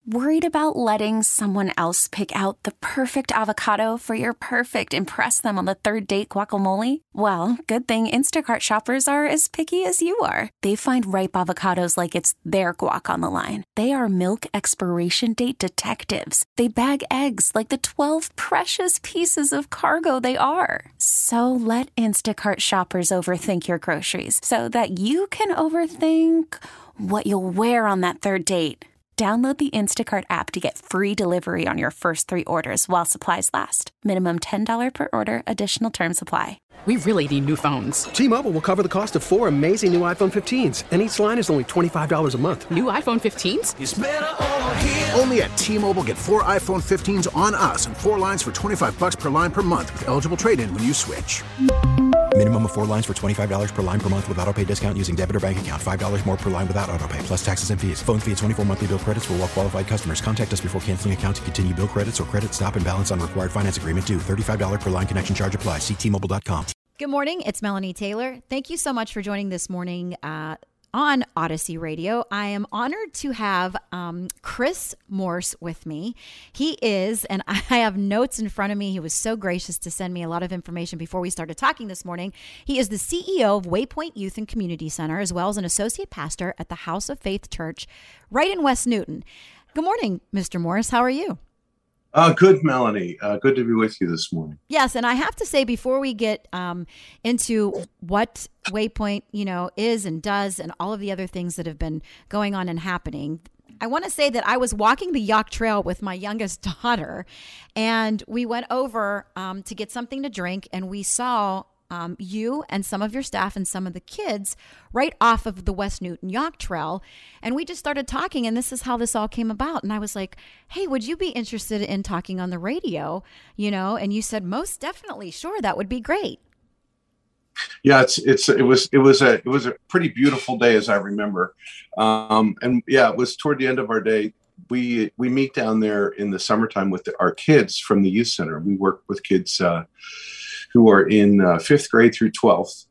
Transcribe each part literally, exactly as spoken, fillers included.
Worried about letting someone else pick out the perfect avocado for your perfect impress them on the third date guacamole? Well, good thing Instacart shoppers are as picky as you are. They find ripe avocados like it's their guac on the line. They are milk expiration date detectives. They bag eggs like the twelve precious pieces of cargo they are. So let Instacart shoppers overthink your groceries so that you can overthink what you'll wear on that third date. Download the Instacart app to get free delivery on your first three orders while supplies last. Minimum ten dollars per order. Additional terms apply. We really need new phones. T-Mobile will cover the cost of four amazing new iPhone fifteens, and each line is only twenty-five dollars a month. New iPhone fifteens? It's better over here. Only at T-Mobile, get four iPhone fifteens on us and four lines for twenty-five dollars per line per month with eligible trade-in when you switch. Minimum of four lines for twenty-five dollars per line per month with autopay discount using debit or bank account. five dollars more per line without autopay, plus taxes and fees. Phone fee at twenty-four monthly bill credits for well-qualified customers. Contact us before canceling account to continue bill credits or credit stop and balance on required finance agreement due. thirty-five dollars per line connection charge applies. See T Mobile dot com. Good morning. It's Melanie Taylor. Thank you so much for joining this morning uh, on Odyssey Radio. I am honored to have um, Chris Morse with me. He is, and I have notes in front of me. He was so gracious to send me a lot of information before we started talking this morning. He is the C E O of Waypoint Youth and Community Center, as well as an associate pastor at the House of Faith Church right in West Newton. Good morning, Mister Morse. How are you? Uh, good, Melanie. Uh, good to be with you this morning. Yes, and I have to say, before we get um, into what Waypoint, you know, is and does, and all of the other things that have been going on and happening, I want to say that I was walking the Yock Trail with my youngest daughter, and we went over um, to get something to drink, and we saw Um, you and some of your staff and some of the kids right off of the West Newton Yock Trail. And we just started talking, and this is how this all came about. And I was like, hey, would you be interested in talking on the radio? You know, and you said, most definitely. Sure, that would be great. Yeah, it's it's it was it was a it was a pretty beautiful day, as I remember. Um, and yeah, it was toward the end of our day. We we meet down there in the summertime with the, our kids from the youth center. We work with kids uh, who are in uh, fifth grade through twelfth.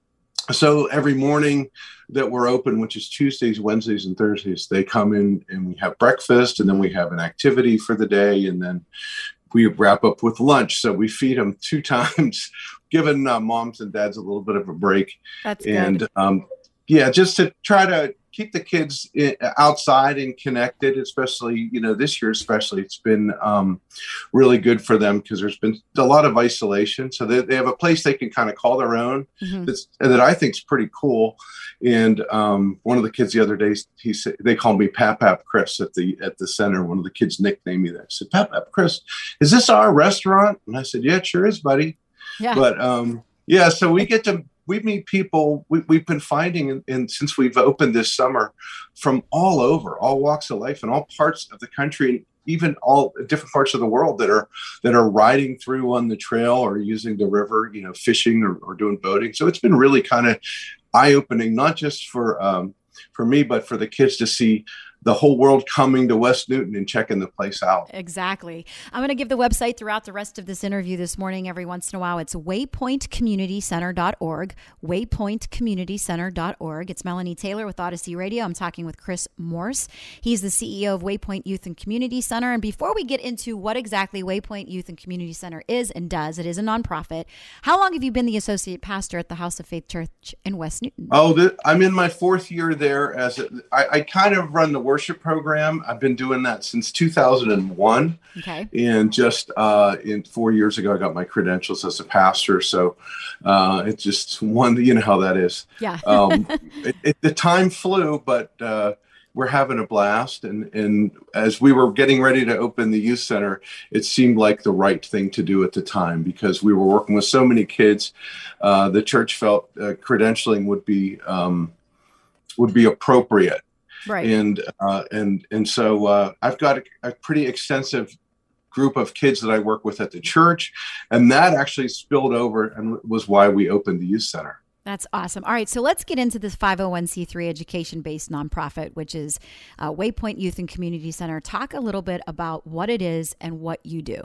So every morning that we're open, which is Tuesdays, Wednesdays, and Thursdays, they come in and we have breakfast, and then we have an activity for the day, and then we wrap up with lunch. So we feed them two times, giving uh, moms and dads a little bit of a break. That's and good. Um, yeah, just to try to keep the kids in, outside and connected, especially, you know, this year, especially, it's been um, really good for them because there's been a lot of isolation. So they, they have a place they can kind of call their own mm-hmm. that's, that I think is pretty cool. And um, one of the kids the other day, he said, they called me Pap Pap Chris at the at the center. One of the kids nicknamed me that. I said, Pap Pap Chris, is this our restaurant? And I said, yeah, it sure is, buddy. Yeah. But um, yeah, so we get to we meet people we, we've been finding in, in since we've opened this summer from all over, all walks of life and all parts of the country, and even all different parts of the world that are that are riding through on the trail or using the river, you know, fishing or, or doing boating. So it's been really kind of eye-opening, not just for um, for me, but for the kids to see the whole world coming to West Newton and checking the place out. Exactly. I'm going to give the website throughout the rest of this interview this morning. Every once in a while, it's waypoint community center dot org, waypoint community center dot org. It's Melanie Taylor with Odyssey Radio. I'm talking with Chris Morse. He's the C E O of Waypoint Youth and Community Center. And before we get into what exactly Waypoint Youth and Community Center is and does, it is a nonprofit. How long have you been the associate pastor at the House of Faith Church in West Newton? Oh, the, I'm in my fourth year there. As a, I, I kind of run the worship program. I've been doing that since two thousand one. Okay. And just uh, in four years ago, I got my credentials as a pastor. So uh, it's just one, you know how that is. Yeah. um, it, it, the time flew, but uh, we're having a blast. And, and as we were getting ready to open the youth center, it seemed like the right thing to do at the time because we were working with so many kids. Uh, the church felt uh, credentialing would be um, would be appropriate. Right. And uh, and and so uh, I've got a, a pretty extensive group of kids that I work with at the church, and that actually spilled over and was why we opened the youth center. That's awesome. All right, so let's get into this five oh one c three education-based nonprofit, which is uh, Waypoint Youth and Community Center. Talk a little bit about what it is and what you do.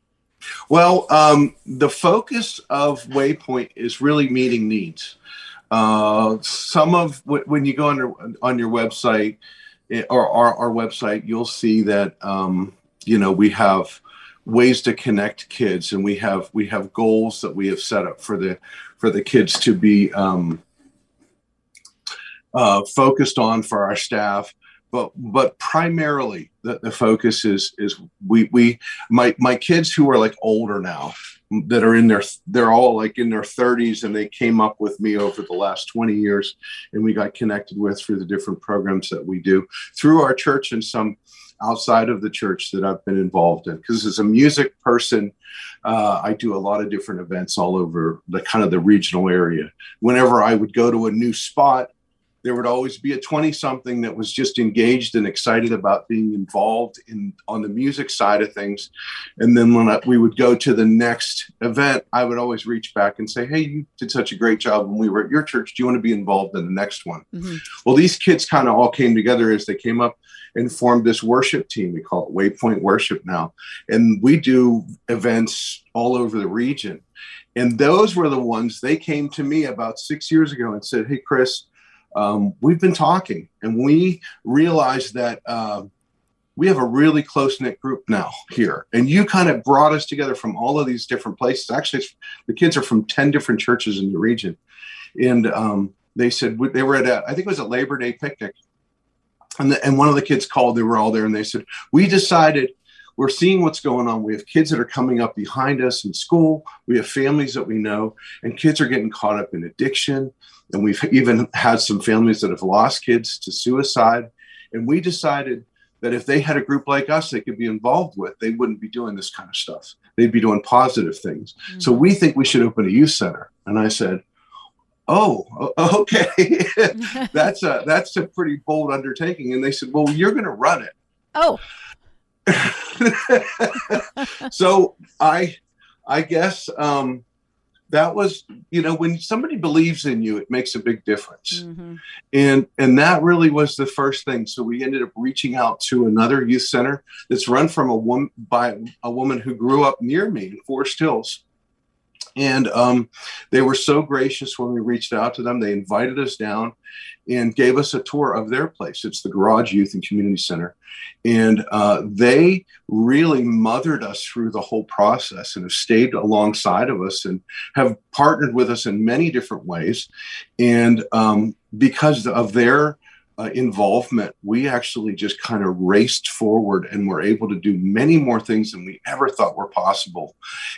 Well, um, the focus of Waypoint is really meeting needs. Uh, some of when you go on your, on your website, or our, our website, you'll see that, um, you know, we have ways to connect kids, and we have, we have goals that we have set up for the, for the kids to be um, uh, focused on for our staff. But, but primarily the, the focus is, is we, we, my, my kids who are like older now, that are in their, they're all like in their thirties, and they came up with me over the last twenty years, and we got connected with through the different programs that we do through our church and some outside of the church that I've been involved in. Because as a music person, uh, I do a lot of different events all over the kind of the regional area. Whenever I would go to a new spot, there would always be a twenty something that was just engaged and excited about being involved in on the music side of things. And then when I, we would go to the next event, I would always reach back and say, hey, you did such a great job when we were at your church. Do you want to be involved in the next one? Mm-hmm. Well, these kids kind of all came together as they came up and formed this worship team. We call it Waypoint Worship now. And we do events all over the region. And those were the ones, they came to me about six years ago and said, hey, Chris, Um, we've been talking, and we realized that uh, we have a really close-knit group now here. And you kind of brought us together from all of these different places. Actually, the kids are from ten different churches in the region. And um, they said they were at, a, I think it was a Labor Day picnic. And, the, and one of the kids called, they were all there, and they said, we decided we're seeing what's going on. We have kids that are coming up behind us in school. We have families that we know, and kids are getting caught up in addiction. And we've even had some families that have lost kids to suicide. And we decided that if they had a group like us they could be involved with, they wouldn't be doing this kind of stuff. They'd be doing positive things. Mm-hmm. So we think we should open a youth center. And I said, oh, okay. that's a, that's a pretty bold undertaking. And they said, well, you're going to run it. Oh, so I, I guess, um, that was, you know, when somebody believes in you, it makes a big difference. Mm-hmm. And, and that really was the first thing. So we ended up reaching out to another youth center that's run from a woman by a woman who grew up near me in Forest Hills. And um, they were so gracious when we reached out to them. They invited us down and gave us a tour of their place. It's the Garage Youth and Community Center. And uh, they really mothered us through the whole process and have stayed alongside of us and have partnered with us in many different ways. And um, because of their Uh, involvement, we actually just kind of raced forward and were able to do many more things than we ever thought were possible.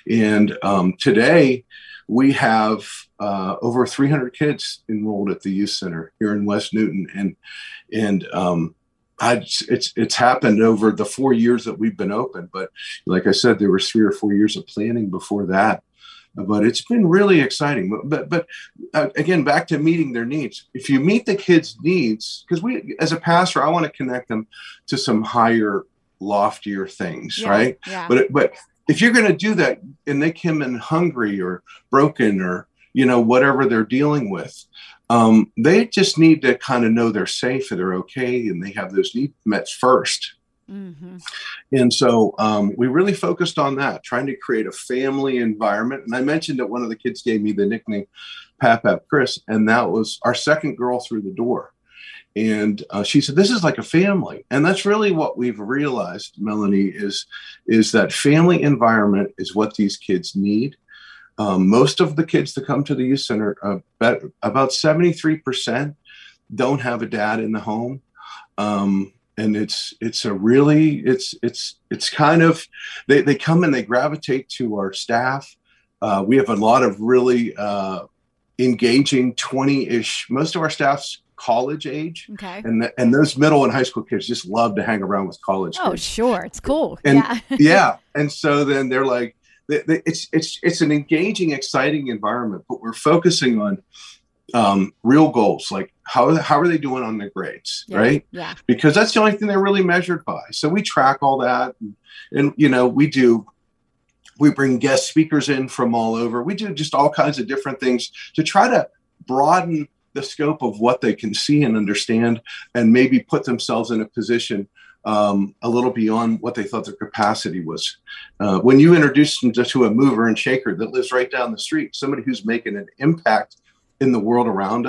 And um, today we have uh, over three hundred kids enrolled at the youth center here in West Newton. And, and um, I, it's, it's happened over the four years that we've been open. But like I said, there was three or four years of planning before that. But it's been really exciting. But but uh, again, back to meeting their needs. If you meet the kids' needs, because we, as a pastor, I want to connect them to some higher, loftier things, yeah, right? Yeah. But but if you're going to do that, and they come in hungry or broken or you know whatever they're dealing with, um, they just need to kind of know they're safe and they're okay, and they have those needs met first. Mm-hmm. And so um, we really focused on that, trying to create a family environment. And I mentioned that one of the kids gave me the nickname Pap Pap Chris, and that was our second girl through the door. And uh, she said, this is like a family. And that's really what we've realized, Melanie, is, is that family environment is what these kids need. Um, most of the kids that come to the youth center, uh, about, about seventy-three percent don't have a dad in the home. Um, And it's it's a really it's it's it's kind of they, they come and they gravitate to our staff. Uh, we have a lot of really uh, engaging twenty-ish. Most of our staff's college age, okay, and the, and those middle and high school kids just love to hang around with college. Oh, kids. sure, it's cool. And yeah, yeah, and so then they're like, they, they, it's it's it's an engaging, exciting environment. But we're focusing on um, real goals, like how how are they doing on their grades, yeah, right? Yeah. Because that's the only thing they're really measured by. So we track all that, and, and you know, we do. We bring guest speakers in from all over. We do just all kinds of different things to try to broaden the scope of what they can see and understand, and maybe put themselves in a position um, a little beyond what they thought their capacity was. Uh, when you introduce them to, to a mover and shaker that lives right down the street, somebody who's making an impact in the world around us,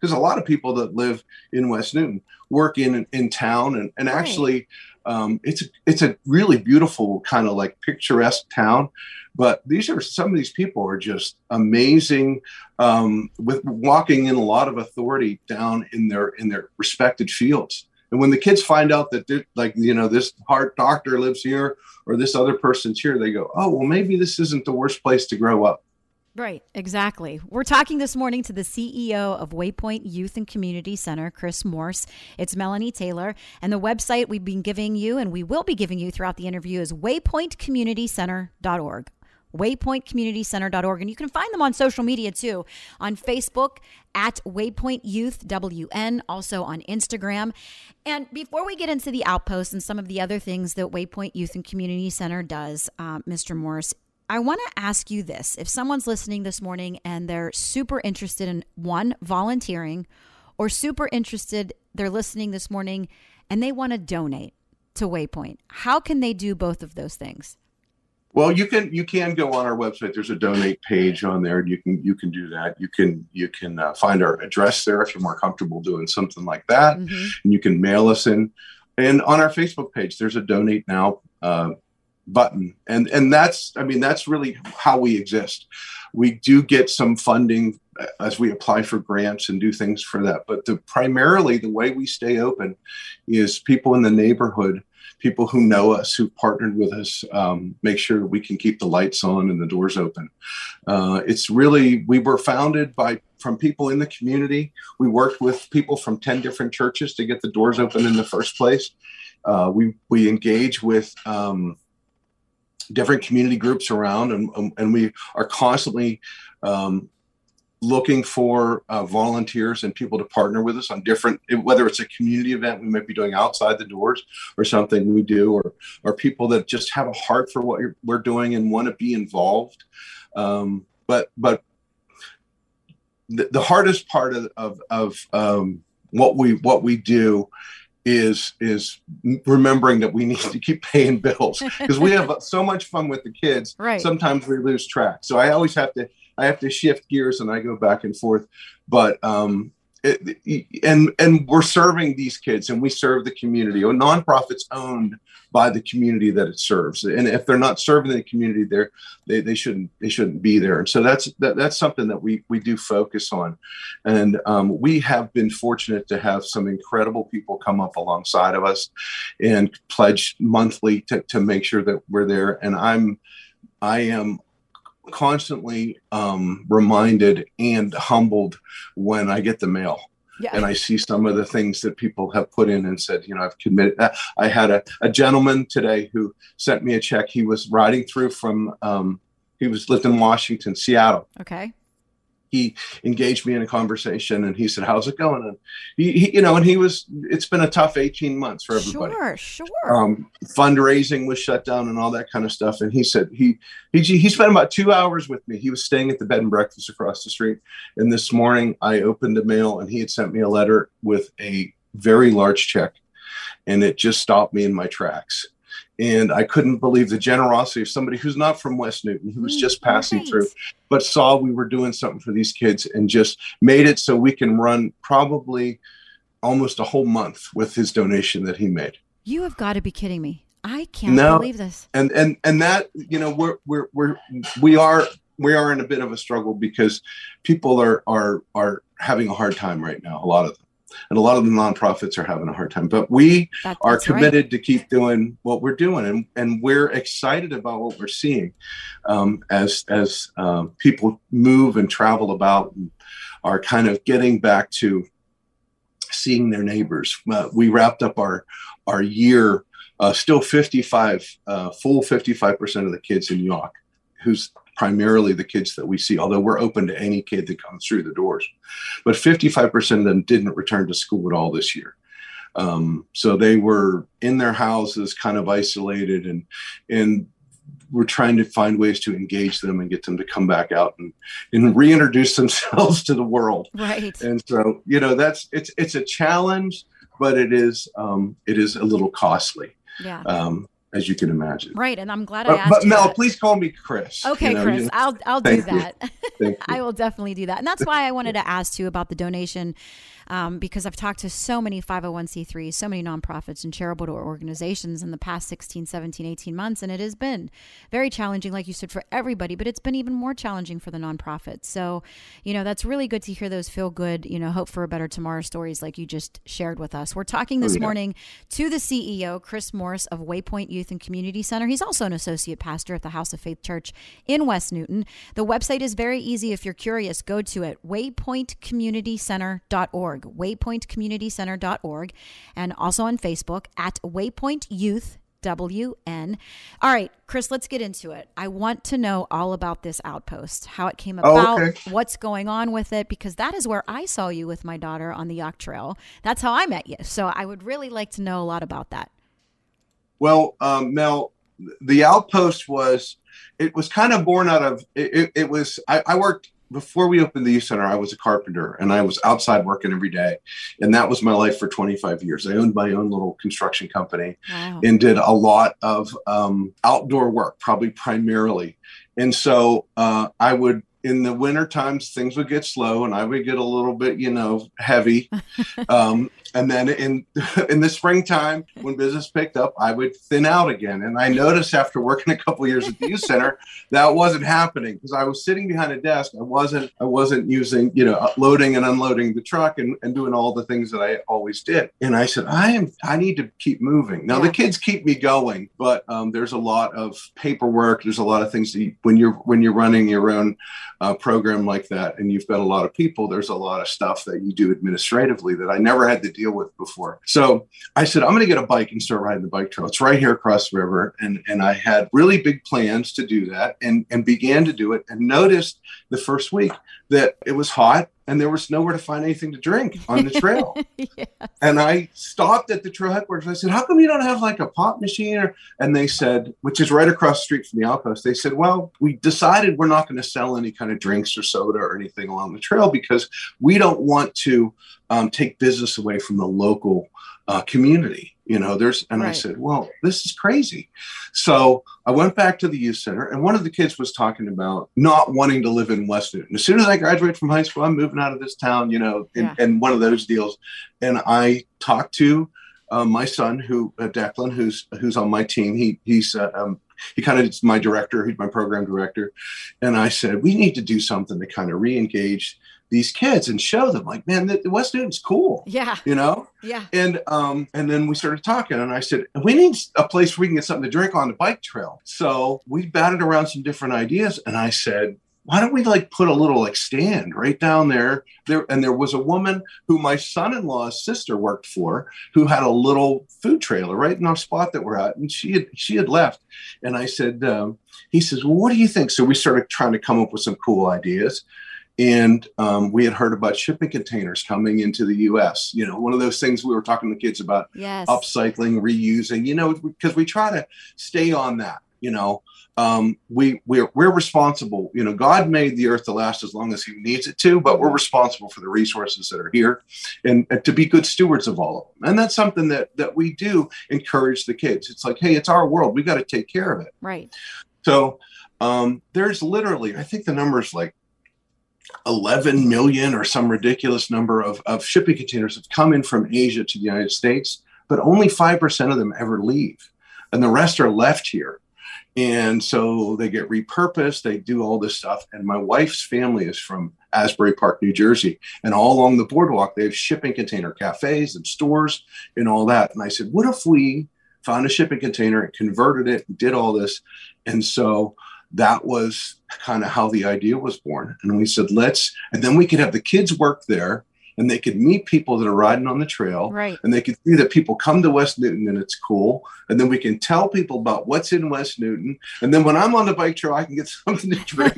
because a lot of people that live in West Newton work in in town, and and actually, um, it's it's a really beautiful kind of like picturesque town. But these are some of these people are just amazing, um, with walking in a lot of authority down in their in their respected fields. And when the kids find out that, like, you know, this heart doctor lives here or this other person's here, they go, oh, well, maybe this isn't the worst place to grow up. Right, exactly. We're talking this morning to the C E O of Waypoint Youth and Community Center, Chris Morse. It's Melanie Taylor. And the website we've been giving you and we will be giving you throughout the interview is waypoint community center dot org. waypoint community center dot org. And you can find them on social media too, on Facebook at Waypoint Youth W N, also on Instagram. And before we get into the Outpost and some of the other things that Waypoint Youth and Community Center does, uh, Mister Morse, I want to ask you this. If someone's listening this morning and they're super interested in, one, volunteering, or super interested, they're listening this morning and they want to donate to Waypoint, how can they do both of those things? Well, you can you can go on our website. There's a donate page on there. You can you can do that. You can you can uh, find our address there if you're more comfortable doing something like that. Mm-hmm. And you can mail us in. And on our Facebook page, there's a donate now uh, button. And and that's I mean that's really how we exist. We do get some funding as we apply for grants and do things for that. But the, primarily the way we stay open is people in the neighborhood, people who know us, who've partnered with us, um, make sure that we can keep the lights on and the doors open. Uh, it's really, we were founded by from people in the community. We worked with people from ten different churches to get the doors open in the first place. Uh, we we engage with um, different community groups around, and, and we are constantly um, looking for uh, volunteers and people to partner with us on different, whether it's a community event we might be doing outside the doors or something we do, or or people that just have a heart for what you're, we're doing and want to be involved. Um, but but the, the hardest part of of, of um, what we what we do is is remembering that we need to keep paying bills, because we have so much fun with the kids. Right. Sometimes we lose track. So I always have to I have to shift gears and I go back and forth. But um, it, and and we're serving these kids, and we serve the community. A nonprofit's owned by the community that it serves, and if they're not serving the community, they're, they they shouldn't they shouldn't be there. And so that's that, that's something that we we do focus on, and um, we have been fortunate to have some incredible people come up alongside of us and pledge monthly to to make sure that we're there. And I'm I am. constantly um, reminded and humbled when I get the mail. Yeah. And I see some of the things that people have put in and said, you know, I've committed. I had a, a gentleman today who sent me a check. He was riding through from, um, he was lived in Washington, Seattle. Okay. He engaged me in a conversation and he said, how's it going? And he, he you know, and he was, it's been a tough eighteen months for everybody. Sure, sure. Um, fundraising was shut down and all that kind of stuff. And he said, he, he, he spent about two hours with me. He was staying at the bed and breakfast across the street. And this morning I opened the mail and he had sent me a letter with a very large check, and it just stopped me in my tracks. And I couldn't believe the generosity of somebody who's not from West Newton, who was just passing right. through, but saw we were doing something for these kids and just made it so we can run probably almost a whole month with his donation that he made. You have got to be kidding me. I can't no, believe this. And and and that, you know, we're we're we're we are we are in a bit of a struggle because people are are are having a hard time right now, a lot of them. And a lot of the nonprofits are having a hard time, but we that, are committed right. to keep doing what we're doing, and, and we're excited about what we're seeing um, as as um, people move and travel about and are kind of getting back to seeing their neighbors. Uh, we wrapped up our our year, uh, still fifty-five, uh, full fifty-five percent of the kids in York, who's primarily the kids that we see, although we're open to any kid that comes through the doors. But fifty-five percent of them didn't return to school at all this year. Um, so they were in their houses, kind of isolated, and and we're trying to find ways to engage them and get them to come back out and, and reintroduce themselves to the world. Right. And so, you know, that's it's it's a challenge, but it is um, it is a little costly. Yeah. Um, as you can imagine. Right. And I'm glad I But, asked but you Mel, that. please call me Chris. Okay, You know, Chris, you- I'll I'll do Thank you. that. Thank you. I will definitely do that. And that's why I wanted to ask you about the donation, um, because I've talked to so many five oh one c threes, so many nonprofits and charitable organizations in the past sixteen, seventeen, eighteen months. And it has been very challenging, like you said, for everybody, but it's been even more challenging for the nonprofits. So, you know, that's really good to hear those feel good, you know, hope for a better tomorrow stories like you just shared with us. We're talking this Oh, yeah. morning to the C E O, Chris Morris of Waypoint Youth and Community Center. He's also an associate pastor at the House of Faith Church in West Newton. The website is very easy. If you're curious, go to it, waypoint community center dot org, waypoint community center dot org, and also on Facebook at Waypoint Youth W N. All right, Chris, let's get into it. I want to know all about this outpost, how it came Oh, about, okay. what's going on with it, because that is where I saw you with my daughter on the Yacht Trail. That's how I met you. So I would really like to know a lot about that. Well, um, Mel, the outpost was, it was kind of born out of, it, it, it was, I, I worked, before we opened the youth center, I was a carpenter and I was outside working every day. And that was my life for twenty-five years. I owned my own little construction company Wow. and did a lot of um, outdoor work, probably primarily. And so uh, I would, in the winter times, things would get slow and I would get a little bit, you know, heavy. Um, and then in in the springtime, when business picked up, I would thin out again. And I noticed after working a couple of years at the youth center, that wasn't happening because I was sitting behind a desk. I wasn't I wasn't using, you know, loading and unloading the truck and, and doing all the things that I always did. And I said, I am I need to keep moving. Now, Yeah. the kids keep me going, but um, there's a lot of paperwork. There's a lot of things that you, when you're when you're running your own uh, program like that and you've got a lot of people, there's a lot of stuff that you do administratively that I never had to deal with before. So I said, I'm going to get a bike and start riding the bike trail. It's right here across the river. And, and I had really big plans to do that and, and began to do it and noticed the first week that it was hot and there was nowhere to find anything to drink on the trail. Yes. And I stopped at the trail headquarters. I said, how come you don't have like a pop machine? Or, and they said, which is right across the street from the outpost. They said, well, we decided we're not going to sell any kind of drinks or soda or anything along the trail because we don't want to um, take business away from the local uh, community. You know, there's, and Right. I said, well, this is crazy. So I went back to the youth center and one of the kids was talking about not wanting to live in West Newton. As soon as I graduate from high school, I'm moving out of this town, you know, and, Yeah. and one of those deals. And I talked to um, my son, who uh, Declan, who's who's on my team. He he's uh, um, he kind of is my director. He's my program director. And I said, we need to do something to kind of re-engage these kids and show them like, man, the, the West Newton's cool, Yeah. you know? Yeah. And um, and then we started talking and I said, we need a place where we can get something to drink on the bike trail. So we batted around some different ideas. And I said, why don't we like put a little like stand right down there there? And there was a woman who my son-in-law's sister worked for who had a little food trailer right in our spot that we're at. And she had, she had left. And I said, um, he says, well, what do you think? So we started trying to come up with some cool ideas. And um, we had heard about shipping containers coming into the U S, you know, one of those things we were talking to kids about, Yes. upcycling, reusing, you know, because we try to stay on that, you know, um, we, we're, we're responsible, you know, God made the earth to last as long as he needs it to, but we're responsible for the resources that are here and, and to be good stewards of all of them. And that's something that, that we do encourage the kids. It's like, hey, it's our world. We got to take care of it. Right. So um, there's literally, I think the number is like eleven million or some ridiculous number of, of shipping containers have come in from Asia to the United States, but only five percent of them ever leave. And the rest are left here. And so they get repurposed, they do all this stuff. And my wife's family is from Asbury Park, New Jersey. And all along the boardwalk, they have shipping container cafes and stores and all that. And I said, what if we found a shipping container and converted it and did all this? And so that was kind of how the idea was born. And we said, let's, and then we could have the kids work there and they could meet people that are riding on the trail. Right. And they could see that people come to West Newton and it's cool. And then we can tell people about what's in West Newton. And then when I'm on the bike trail, I can get something to drink,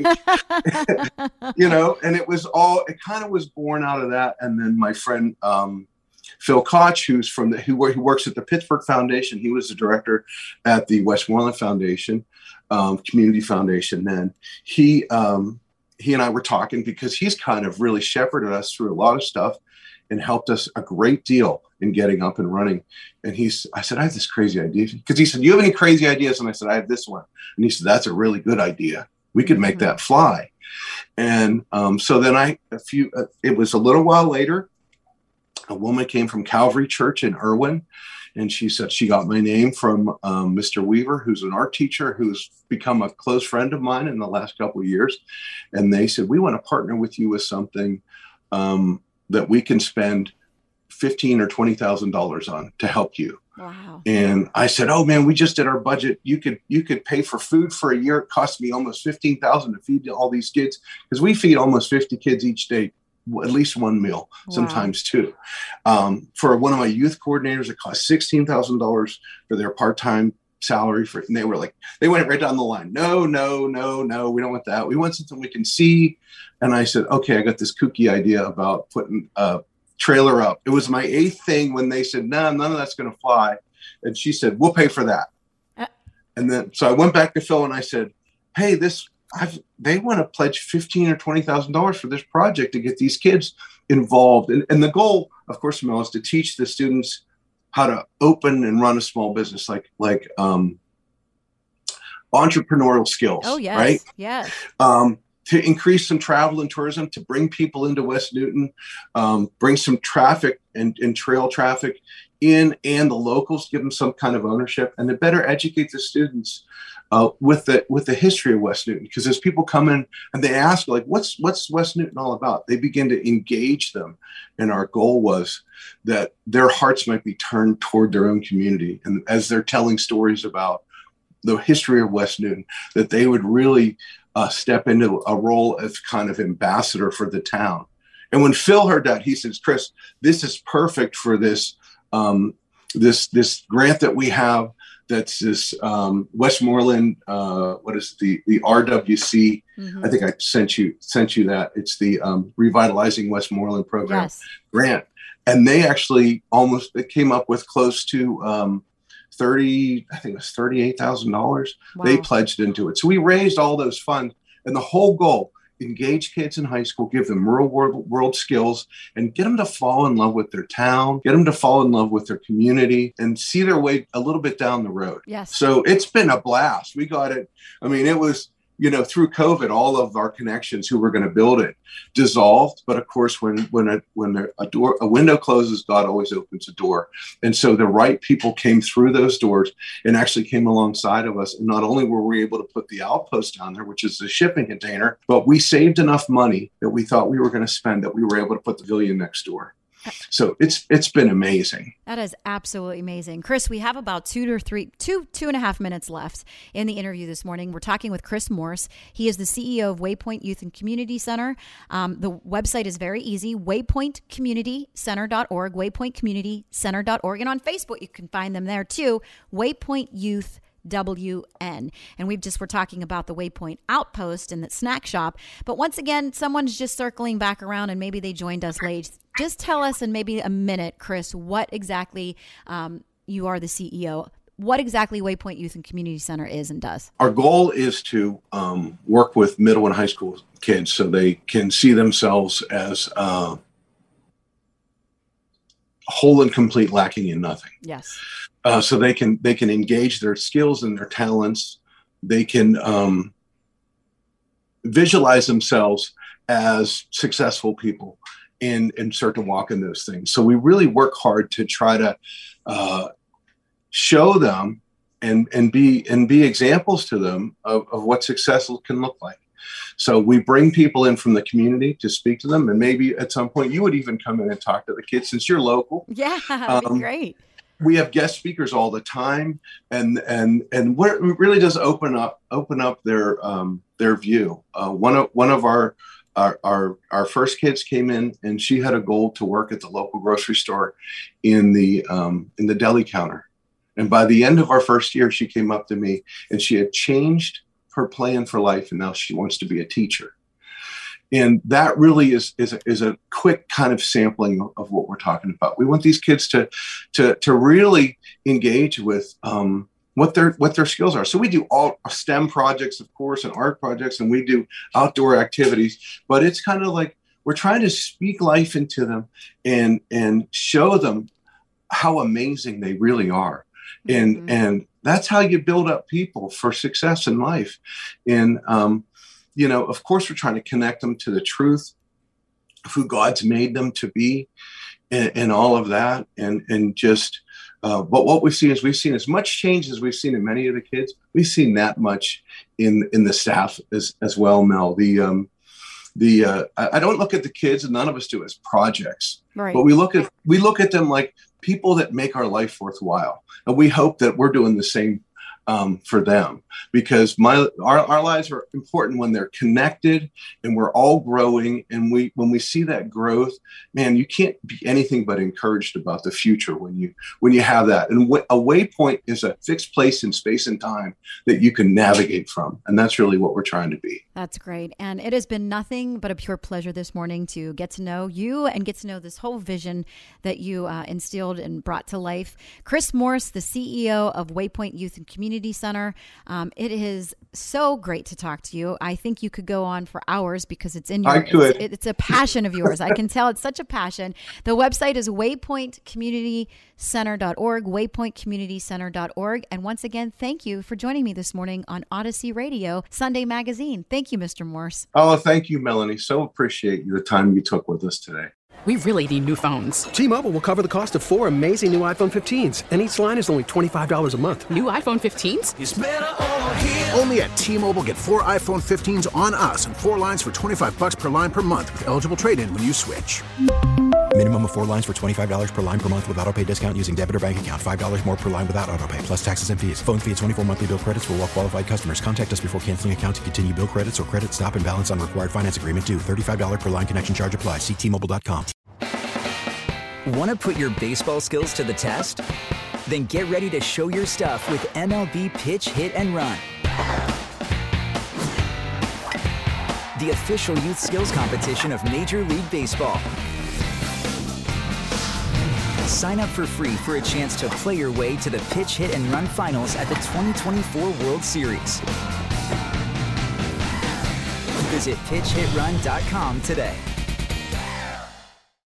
you know, and it was all, it kind of was born out of that. And then my friend, um, Phil Koch, who's from the, who, who works at the Pittsburgh Foundation. He was the director at the Westmoreland Foundation, um, Community Foundation. Then he, um, he and I were talking because he's kind of really shepherded us through a lot of stuff. and helped us a great deal in getting up and running. And he's, I said, I have this crazy idea. Because he said, you have any crazy ideas? And I said, I have this one. And he said, that's a really good idea. We could make mm-hmm. that fly. And um, so then I, a few, uh, it was a little while later, a woman came from Calvary Church in Irwin. And she said she got my name from um, Mister Weaver, who's an art teacher, who's become a close friend of mine in the last couple of years. And they said, we want to partner with you with something um, that we can spend fifteen or twenty thousand dollars on to help you. Wow. And I said, oh man, we just did our budget. You could you could pay for food for a year. It cost me almost fifteen thousand dollars to feed all these kids, because we feed almost fifty kids each day. At least one meal, sometimes wow. two. Um, for one of my youth coordinators, it cost sixteen thousand dollars for their part-time salary. For, and they were like, they went right down the line. No, no, no, no, we don't want that. We want something we can see. And I said, okay, I got this kooky idea about putting a trailer up. It was my eighth thing when they said, no, none of that's going to fly. And she said, we'll pay for that. Uh- and then, so I went back to Phil and I said, hey, this, I've, they want to pledge fifteen or twenty thousand dollars for this project to get these kids involved. And, and the goal, of course, Mel, is to teach the students how to open and run a small business, like like um, entrepreneurial skills. Oh yes, right? Yes. Um, to increase some travel and tourism, to bring people into West Newton, um, bring some traffic and, and trail traffic in, and the locals, give them some kind of ownership, and to better educate the students uh, with the with the history of West Newton. Because as people come in and they ask, like, what's what's West Newton all about? They begin to engage them. And our goal was that their hearts might be turned toward their own community. And as they're telling stories about the history of West Newton, that they would really uh, step into a role as kind of ambassador for the town. And when Phil heard that, he says, Chris, this is perfect for this um, this this grant that we have. That's this um, Westmoreland. Uh, what is the the R W C? Mm-hmm. I think I sent you sent you that. It's the um, Revitalizing Westmoreland Program yes. grant, and they actually almost it came up with close to um, thirty. I think it was thirty eight thousand dollars. They pledged into it. So we raised all those funds, and the whole goal: engage kids in high school, give them real world, world skills, and get them to fall in love with their town, get them to fall in love with their community, and see their way a little bit down the road. Yes. So it's been a blast. We got it. I mean, it was, you know, through COVID, all of our connections who were going to build it dissolved. But of course, when when a when a door a window closes, God always opens a door. And so the right people came through those doors and actually came alongside of us. And not only were we able to put the outpost down there, which is the shipping container, but we saved enough money that we thought we were going to spend that we were able to put the pavilion next door. So it's it's been amazing. That is absolutely amazing. Chris, we have about two to three, two, two and a half minutes left in the interview this morning. We're talking with Chris Morse. He is the C E O of Waypoint Youth and Community Center. Um, the website is very easy, waypoint community center dot org, waypoint community center dot org. And on Facebook, you can find them there too, Waypoint Youth W N. And we've just, we're talking about the Waypoint Outpost and the snack shop. But once again, someone's just circling back around and maybe they joined us late. Just tell us in maybe a minute, Chris, what exactly um, you are the C E O, what exactly Waypoint Youth and Community Center is and does. Our goal is to um, work with middle and high school kids so they can see themselves as uh, whole and complete, lacking in nothing. Yes. Uh, so they can they can engage their skills and their talents. They can um, visualize themselves as successful people and, and start to walk in those things. So we really work hard to try to uh, show them and and be and be examples to them of, of what success can look like. So we bring people in from the community to speak to them, and maybe at some point you would even come in and talk to the kids since you're local. Yeah, that'd um, be great. We have guest speakers all the time, and and and what it really does open up open up their um, their view. Uh, one of one of our, our our our first kids came in, and she had a goal to work at the local grocery store in the um, in the deli counter. And by the end of our first year, she came up to me, and she had changed her plan for life, and now she wants to be a teacher. And that really is is a, is a quick kind of sampling of what we're talking about. We want these kids to to to really engage with um, what their what their skills are. So we do all STEM projects, of course, and art projects, and we do outdoor activities. But it's kind of like we're trying to speak life into them and and show them how amazing they really are. And mm-hmm. and that's how you build up people for success in life. And um, you know, of course, we're trying to connect them to the truth of who God's made them to be, and, and all of that. And and just uh, but what we've seen is we've seen as much change as we've seen in many of the kids. We've seen that much in in the staff as as well, Mel. The um, the uh, I don't look at the kids, and none of us do, as projects, right. But we look at we look at them like people that make our life worthwhile, and we hope that we're doing the same um, for them, because my our, our lives are important when they're connected and we're all growing. And we when we see that growth, man, you can't be anything but encouraged about the future when you when you have that. And a waypoint is a fixed place in space and time that you can navigate from, and that's really what we're trying to be. That's great. And it has been nothing but a pure pleasure this morning to get to know you and get to know this whole vision that you uh, instilled and brought to life. Chris Morse, the C E O of Waypoint Youth and Community Center. Um, it is so great to talk to you. I think you could go on for hours because it's in your, I could. It's, it's a passion of yours. I can tell it's such a passion. The website is waypoint community center dot org, waypoint community center dot org. And once again, thank you for joining me this morning on Odyssey Radio, Sunday Magazine. Thank you, Mister Morse. Oh, thank you, Melanie. So appreciate the time you took with us today. We really need new phones. T-Mobile will cover the cost of four amazing new iPhone fifteens, and each line is only twenty-five dollars a month. New iPhone fifteens? It's better over here. Only at T-Mobile, get four iPhone fifteens on us and four lines for twenty-five bucks per line per month with eligible trade-in when you switch. Minimum of four lines for twenty-five dollars per line per month with autopay discount using debit or bank account. five dollars more per line without autopay, plus taxes and fees. Phone fee at twenty-four monthly bill credits for well-qualified customers. Contact us before canceling account to continue bill credits or credit stop and balance on required finance agreement due. thirty-five dollars per line connection charge applies. See T Mobile dot com. Want to put your baseball skills to the test? Then get ready to show your stuff with M L B Pitch, Hit, and Run. The official youth skills competition of Major League Baseball. Sign up for free for a chance to play your way to the Pitch, Hit, and Run finals at the twenty twenty-four World Series. Visit pitch hit run dot com today.